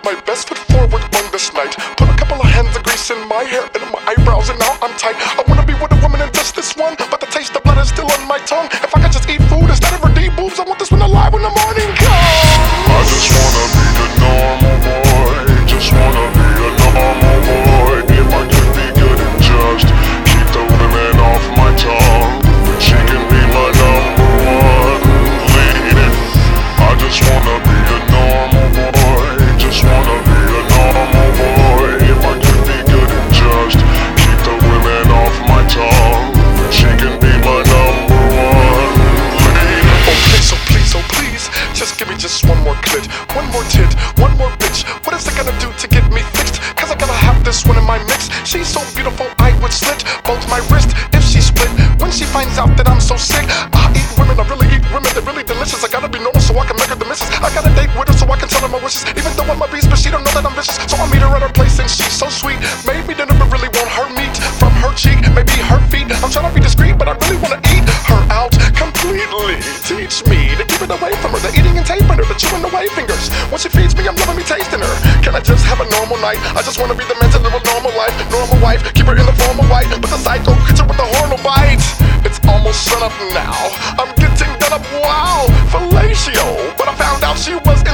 my best foot forward on this night. Put a couple of hands of grease in my hair and in my eyebrows, and now I'm tight. I wanna be with a woman and just this one, but the taste of blood is still on my tongue. If I could just eat food instead of her D-boobs, I want this one alive when the morning comes. I just wanna be a normal boy. Just wanna be a normal boy. If I could be good and just keep the women off my tongue, she can be my number one lady. I just wanna be a normal boy. Just wanna be a normal boy. If I could be good and just keep the women off my tongue, she can be my number one lady. Oh please, just give me just one more clit, one more tit, one more bitch. What is it gonna do to get me fixed? Cause I gotta have this one in my mix. She's so beautiful I would slit both my wrists if she split. When she finds out that I'm so sick, I eat women, I really eat women, they're really delicious. I gotta be normal so I can make her the missus. I gotta date with her so I can tell her my wishes. Even though I'm a beast, but she don't know that I'm vicious. So I meet her at her place and she's so sweet. Maybe dinner but really want her meat from her cheek, maybe her feet. I'm trying to be discreet, but I really wanna eat her out completely. Teach me to keep it away from her, the eating and taping her, the chewing away fingers. When she feeds me, I'm loving me tasting her. Can I just have a normal night? I just wanna be the man to live a normal life, normal wife, keep her in the formal white, but the psycho creature with the horrible bite. It's almost sun up now, I'm getting done up, wow, fellatio. But I found out she was